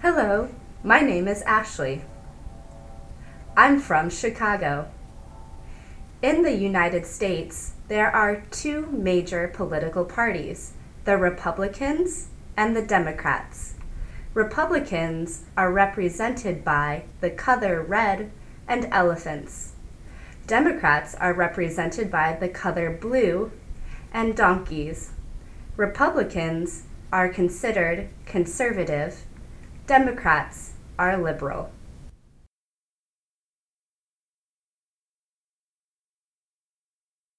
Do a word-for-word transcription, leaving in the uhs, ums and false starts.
Hello, my name is Ashley. I'm from Chicago. In the United States, there are two major political parties, the Republicans and the Democrats. Republicans are represented by the color red and elephants. Democrats are represented by the color blue and donkeys. Republicans are considered conservative. Democrats are liberal.